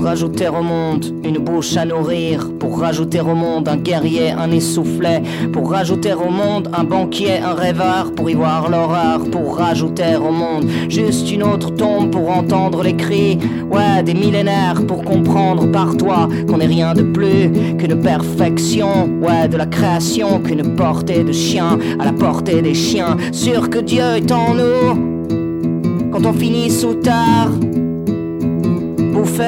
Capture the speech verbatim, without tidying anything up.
Pour rajouter au monde une bouche à nourrir, pour rajouter au monde un guerrier, un essoufflé, pour rajouter au monde un banquier, un rêveur, pour y voir l'horreur, pour rajouter au monde juste une autre tombe pour entendre les cris, ouais, des millénaires pour comprendre par toi qu'on n'est rien de plus qu'une perfection, ouais, de la création, qu'une portée de chien à la portée des chiens, sûr que Dieu est en nous quand on finit sous terre, bouffé